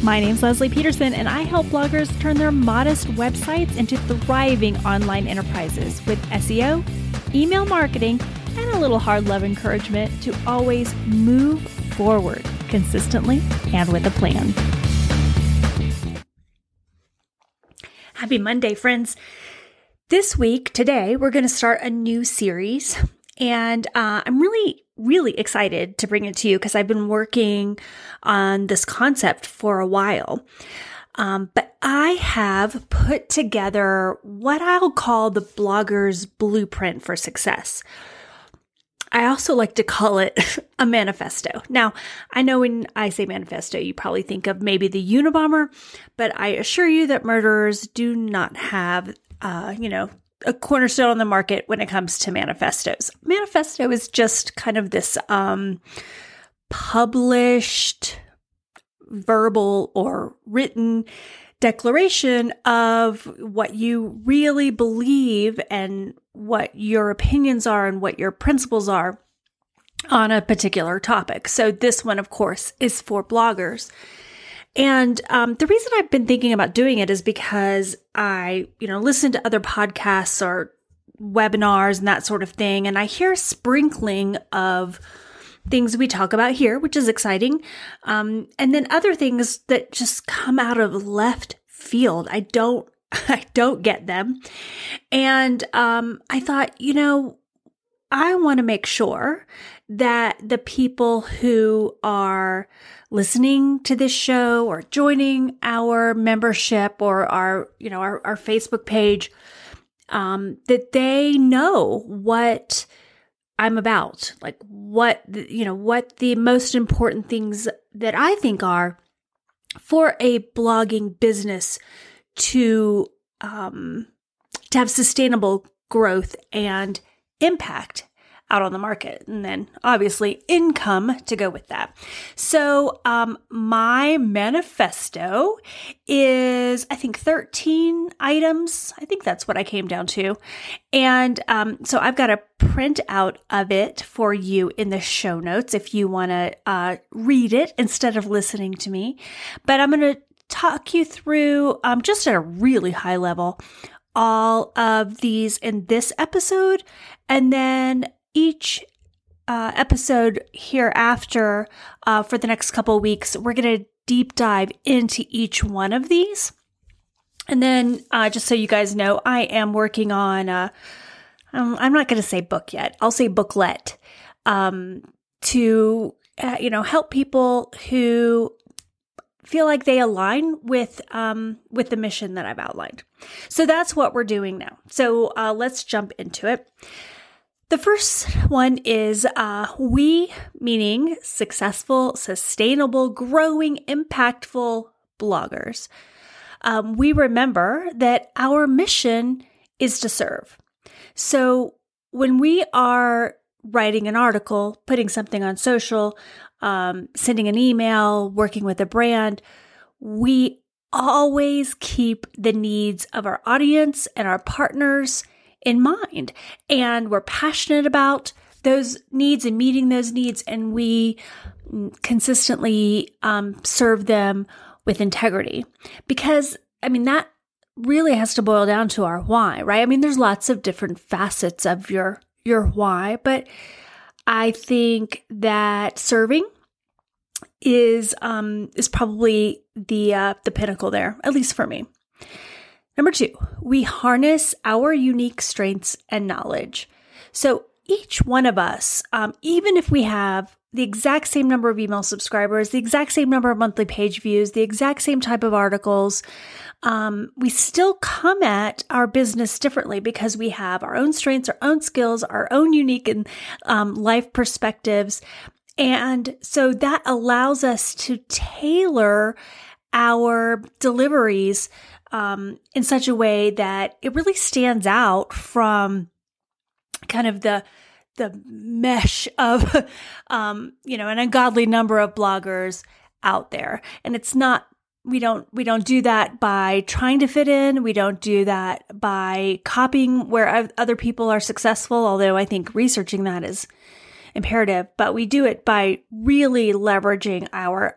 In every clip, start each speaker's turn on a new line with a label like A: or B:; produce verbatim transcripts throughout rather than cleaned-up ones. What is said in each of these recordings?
A: My name's Leslie Peterson, and I help bloggers turn their modest websites into thriving online enterprises with S E O, email marketing, and a little hard love encouragement to always move forward consistently and with a plan. Happy Monday, friends. This week, today, we're going to start a new series, and uh, I'm really, really excited to bring it to you because I've been working on this concept for a while. Um, but I have put together what I'll call the blogger's blueprint for success. I also like to call it a manifesto. Now, I know when I say manifesto, you probably think of maybe the Unabomber, but I assure you that murderers do not have, uh, you know, a cornerstone on the market when it comes to manifestos. Manifesto is just kind of this um, published, verbal or written declaration of what you really believe and what your opinions are and what your principles are on a particular topic. So this one, of course, is for bloggers. And um, the reason I've been thinking about doing it is because I, you know, listen to other podcasts or webinars and that sort of thing, and I hear a sprinkling of things we talk about here, which is exciting, um, and then other things that just come out of left field. I don't, I don't get them, and um, I thought, you know, I want to make sure that the people who are listening to this show or joining our membership or our, you know, our, our Facebook page, um, that they know what I'm about, like what, you know, what the most important things that I think are for a blogging business to, um, to have sustainable growth and impact out on the market, and then obviously income to go with that. So um, my manifesto is, I think, thirteen items. I think that's what I came down to. And um, so I've got a print out of it for you in the show notes if you want to uh, read it instead of listening to me. But I'm going to talk you through um, just at a really high level all of these in this episode, and then each uh, episode hereafter uh, for the next couple of weeks, we're going to deep dive into each one of these. And then uh, just so you guys know, I am working on, uh, um, I'm not going to say book yet, I'll say booklet, um, to, uh, you know, help people who feel like they align with um, with the mission that I've outlined. So that's what we're doing now. So uh, let's jump into it. The first one is uh, we, meaning successful, sustainable, growing, impactful bloggers. Um, we remember that our mission is to serve. So when we are writing an article, putting something on social, um, sending an email, working with a brand, we always keep the needs of our audience and our partners in mind. And we're passionate about those needs and meeting those needs, and we consistently um, serve them with integrity. Because, I mean, that really has to boil down to our why, right? I mean, there's lots of different facets of your your why, but I think that serving is um, is probably the uh, the pinnacle there, at least for me. Number two, we harness our unique strengths and knowledge. So each one of us, um, even if we have the exact same number of email subscribers, the exact same number of monthly page views, the exact same type of articles, um, we still come at our business differently because we have our own strengths, our own skills, our own unique and um, life perspectives. And so that allows us to tailor our deliveries um, in such a way that it really stands out from kind of the the mesh of, um, you know, an ungodly number of bloggers out there. And it's not, we don't, we don't do that by trying to fit in. We don't do that by copying where other people are successful, although I think researching that is imperative, but we do it by really leveraging our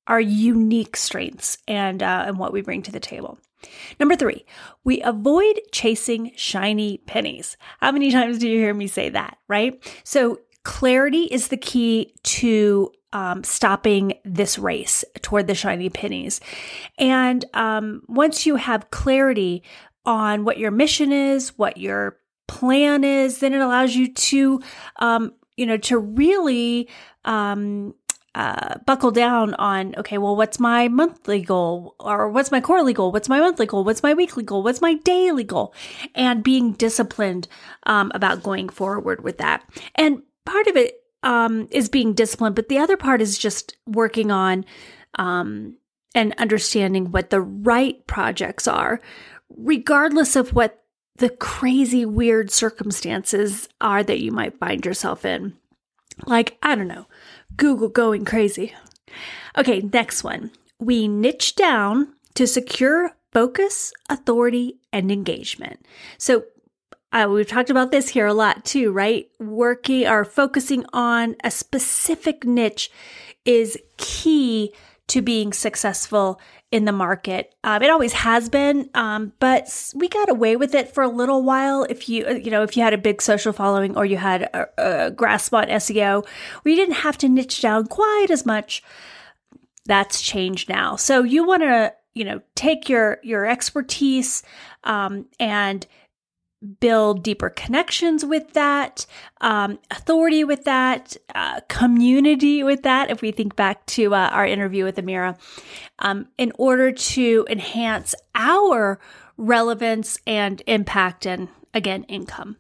A: our unique strengths and, uh, and what we bring to the table. Number three, we avoid chasing shiny pennies. How many times do you hear me say that, right? So clarity is the key to um, stopping this race toward the shiny pennies. And um, once you have clarity on what your mission is, what your plan is, then it allows you to, um, you know, to really um, uh, buckle down on, okay, well, what's my monthly goal, or what's my quarterly goal? What's my monthly goal? What's my weekly goal? What's my daily goal? And being disciplined um, about going forward with that. And part of it um, is being disciplined, but the other part is just working on um, and understanding what the right projects are, regardless of what the crazy, weird circumstances are that you might find yourself in. Like, I don't know, Google going crazy. Okay, next one. We niche down to secure focus, authority, and engagement. So uh, we've talked about this here a lot too, right? Working or focusing on a specific niche is key to being successful in the market. Um, it always has been, um, but we got away with it for a little while. If you, you know, if you had a big social following or you had a, a grasp on S E O, where you didn't have to niche down quite as much, that's changed now. So you want to, you know, take your your expertise um, and build deeper connections with that, um, authority with that, uh, community with that, if we think back to uh, our interview with Amira, um, in order to enhance our relevance and impact and, again, income.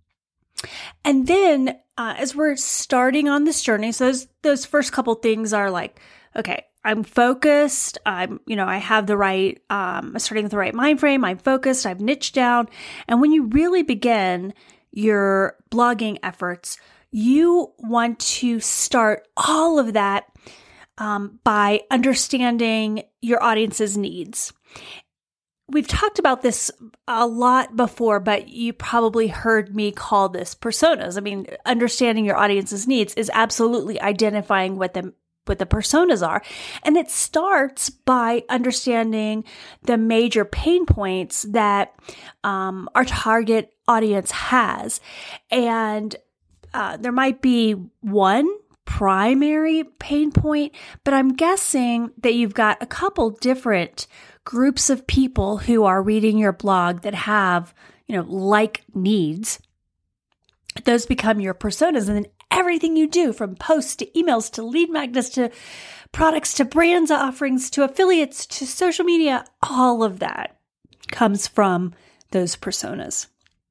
A: And then uh, as we're starting on this journey, so those, those first couple things are like, okay, I'm focused. I'm, you know, I have the right, um, starting with the right mind frame. I'm focused. I've niched down. And when you really begin your blogging efforts, you want to start all of that um, by understanding your audience's needs. We've talked about this a lot before, but you probably heard me call this personas. I mean, understanding your audience's needs is absolutely identifying what the what the personas are. And it starts by understanding the major pain points that um, our target audience has. And uh, there might be one primary pain point, but I'm guessing that you've got a couple different groups of people who are reading your blog that have, you know, like needs. Those become your personas. And then everything you do, from posts to emails to lead magnets to products to brands offerings to affiliates to social media, all of that comes from those personas.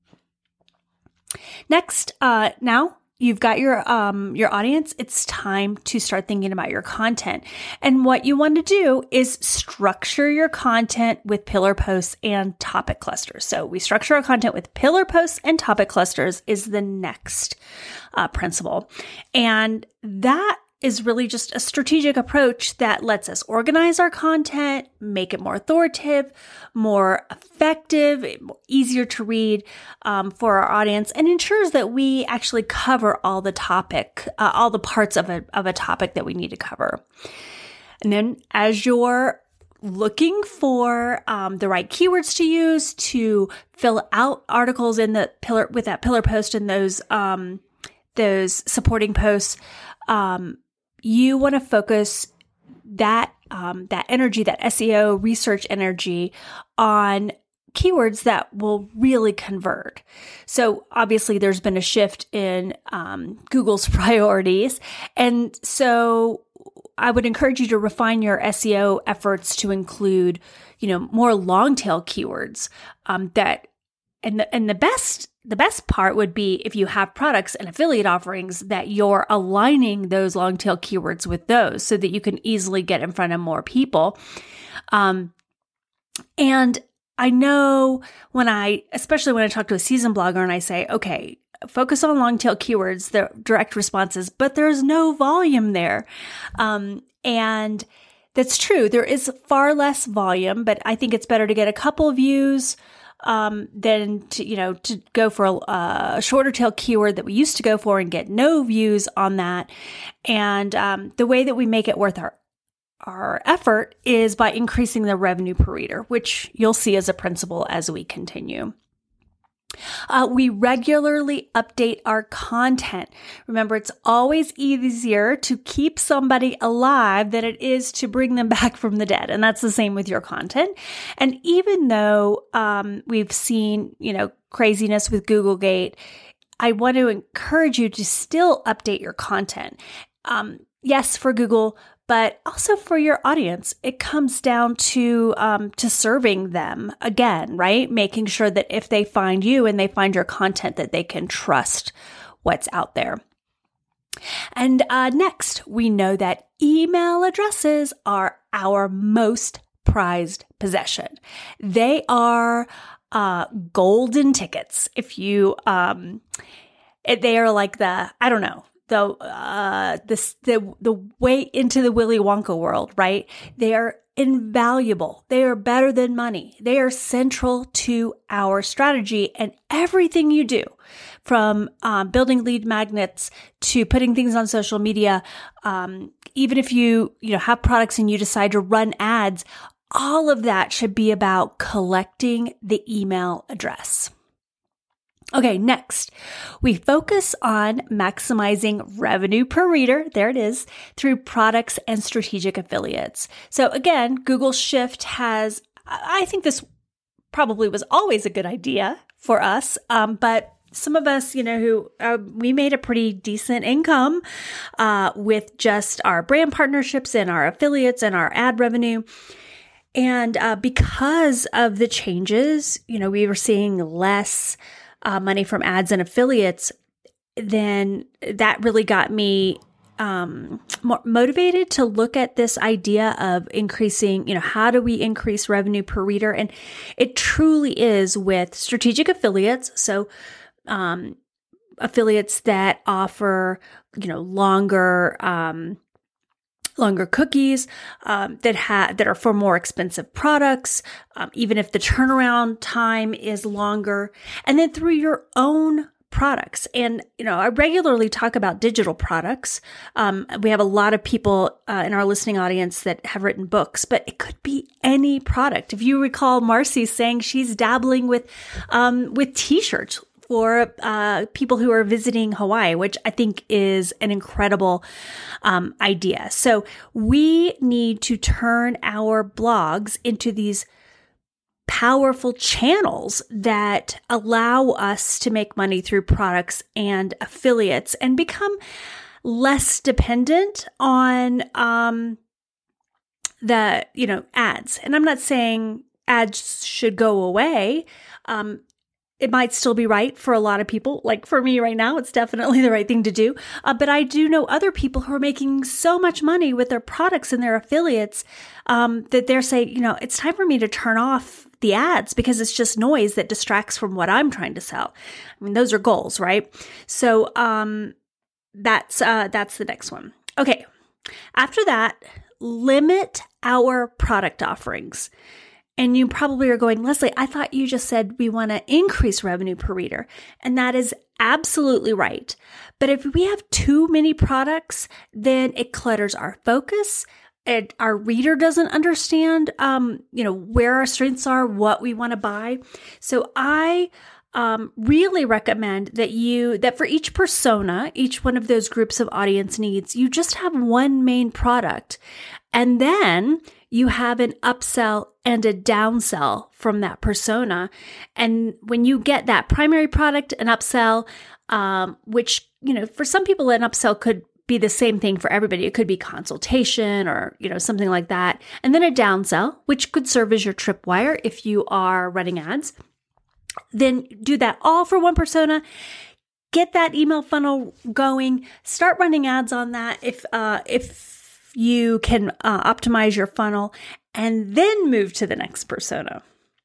A: Next, uh, now you've got your um, your audience. It's time to start thinking about your content. And what you want to do is structure your content with pillar posts and topic clusters. So we structure our content with pillar posts and topic clusters is the next uh, principle. And that is really just a strategic approach that lets us organize our content, make it more authoritative, more effective, easier to read um, for our audience, and ensures that we actually cover all the topic, uh, all the parts of a of a topic that we need to cover. And then as you're looking for um, the right keywords to use to fill out articles in the pillar with that pillar post and those um, those supporting posts, um, you want to focus that um, that energy, that S E O research energy, on keywords that will really convert. So obviously, there's been a shift in um, Google's priorities, and so I would encourage you to refine your S E O efforts to include, you know, more long tail keywords um, that. And the, and the best the best part would be if you have products and affiliate offerings that you're aligning those long tail keywords with those so that you can easily get in front of more people. Um, and I know when I, especially when I talk to a seasoned blogger and I say, okay, focus on long tail keywords, the direct responses, but there's no volume there. Um, and that's true. There is far less volume, but I think it's better to get a couple views um, than to, you know, to go for a, a shorter tail keyword that we used to go for and get no views on that. And um, the way that we make it worth our our effort is by increasing the revenue per reader, which you'll see as a principle as we continue. Uh, we regularly update our content. Remember, it's always easier to keep somebody alive than it is to bring them back from the dead. And that's the same with your content. And even though um, we've seen, you know, craziness with Googlegate, I want to encourage you to still update your content. Um, yes, for Google, but also for your audience. It comes down to um, to serving them again, right? Making sure that if they find you and they find your content, that they can trust what's out there. And uh, next, we know that email addresses are our most prized possession. They are uh, golden tickets. If you, um, they are like the, I don't know, the uh this the the way into the Willy Wonka world, right? They are invaluable. They are better than money. They are central to our strategy and everything you do, from um, building lead magnets to putting things on social media. Um, even if you you know have products and you decide to run ads, all of that should be about collecting the email address. Okay, next, we focus on maximizing revenue per reader, there it is, through products and strategic affiliates. So again, Google Shift has, I think this probably was always a good idea for us, um, but some of us, you know, who uh, we made a pretty decent income uh, with just our brand partnerships and our affiliates and our ad revenue. And uh, because of the changes, you know, we were seeing less Uh, money from ads and affiliates, then that really got me um, more motivated to look at this idea of increasing, you know, how do we increase revenue per reader? And it truly is with strategic affiliates. So um, affiliates that offer, you know, longer um longer cookies um, that have that are for more expensive products, um, even if the turnaround time is longer, and then through your own products. And you know, I regularly talk about digital products. Um, we have a lot of people uh, in our listening audience that have written books, but it could be any product. If you recall, Marcy saying she's dabbling with um, with t-shirts for uh, people who are visiting Hawaii, which I think is an incredible um, idea. So we need to turn our blogs into these powerful channels that allow us to make money through products and affiliates and become less dependent on um, the, you know, ads. And I'm not saying ads should go away. Um, It might still be right for a lot of people. Like for me right now, it's definitely the right thing to do. Uh, but I do know other people who are making so much money with their products and their affiliates um, that they're saying, you know, it's time for me to turn off the ads because it's just noise that distracts from what I'm trying to sell. I mean, those are goals, right? So um, that's uh, that's the next one. Okay. After that, limit our product offerings. And you probably are going, Leslie, I thought you just said we want to increase revenue per reader. And that is absolutely right. But if we have too many products, then it clutters our focus. And our reader doesn't understand, um, you know, where our strengths are, what we want to buy. So I um, really recommend that you, that for each persona, each one of those groups of audience needs, you just have one main product. And then you have an upsell and a downsell from that persona. And when you get that primary product, an upsell, um, which, you know, for some people, an upsell could be the same thing for everybody. It could be consultation or, you know, something like that. And then a downsell, which could serve as your tripwire if you are running ads. Then do that all for one persona. Get that email funnel going. Start running ads on that if uh, if you can uh, optimize your funnel, and then move to the next persona.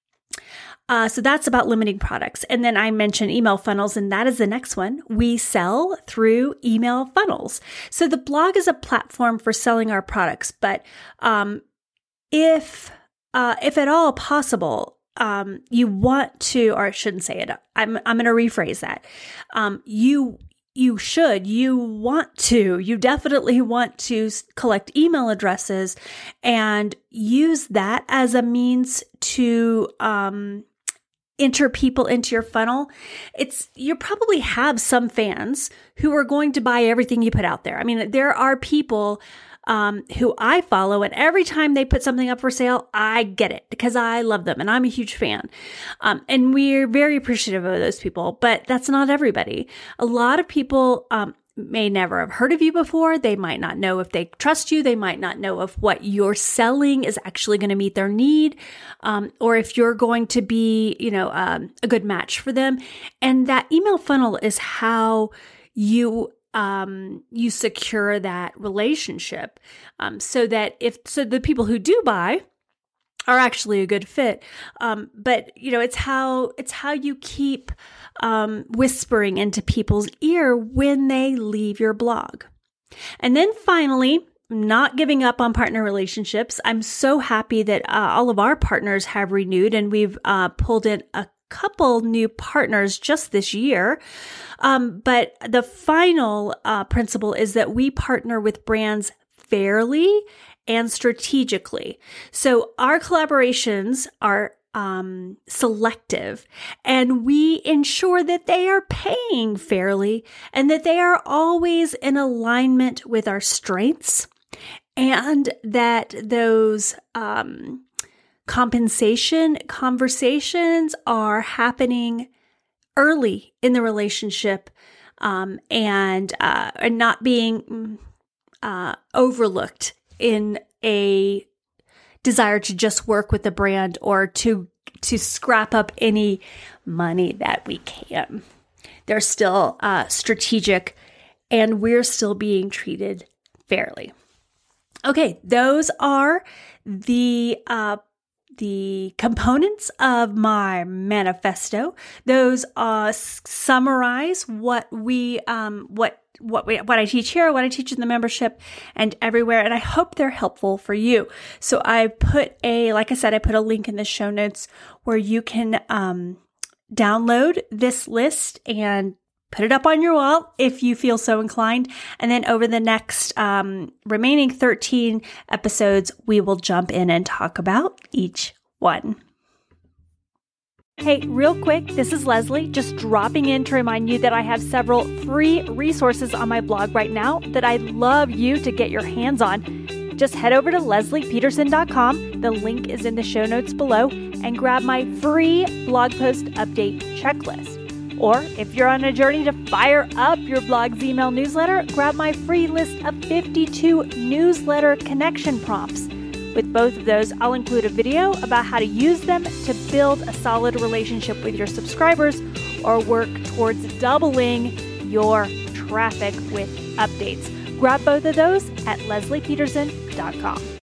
A: Uh, so that's about limiting products. And then I mentioned email funnels, and that is the next one. We sell through email funnels. So the blog is a platform for selling our products, but um, if uh, if at all possible, um, you want to, or I shouldn't say it. I'm I'm going to rephrase that. Um, you you should, you want to, you definitely want to collect email addresses and use that as a means to, um, enter people into your funnel. It's, you probably have some fans who are going to buy everything you put out there. I mean, there are people Um, who I follow, and every time they put something up for sale, I get it because I love them and I'm a huge fan. Um, and we're very appreciative of those people, but that's not everybody. A lot of people, um, may never have heard of you before. They might not know if they trust you. They might not know if what you're selling is actually going to meet their need, um, or if you're going to be, you know, um, a good match for them. And that email funnel is how you Um, you secure that relationship, um, so that if, so the people who do buy are actually a good fit. Um, but you know, it's how, it's how you keep, um, whispering into people's ear when they leave your blog. And then finally, not giving up on partner relationships. I'm so happy that uh, all of our partners have renewed, and we've uh, pulled in a couple new partners just this year. Um, but the final uh, principle is that we partner with brands fairly and strategically. So our collaborations are um, selective, and we ensure that they are paying fairly and that they are always in alignment with our strengths, and that those um, compensation conversations are happening early in the relationship, um, and uh, are not being uh, overlooked in a desire to just work with the brand or to to scrap up any money that we can. They're still uh, strategic, and we're still being treated fairly. Okay, those are the uh, the components of my manifesto. Those uh, summarize what we um, what what we, what I teach here, what I teach in the membership, and everywhere. And I hope they're helpful for you. So I put a, like I said, I put a link in the show notes where you can um, download this list and put it up on your wall if you feel so inclined. And then over the next um, remaining thirteen episodes, we will jump in and talk about each one. Hey, real quick, this is Leslie, just dropping in to remind you that I have several free resources on my blog right now that I'd love you to get your hands on. Just head over to leslie peterson dot com. The link is in the show notes below, and grab my free blog post update checklist. Or if you're on a journey to fire up your blog's email newsletter, grab my free list of fifty-two newsletter connection prompts. With both of those, I'll include a video about how to use them to build a solid relationship with your subscribers or work towards doubling your traffic with updates. Grab both of those at leslie peterson dot com.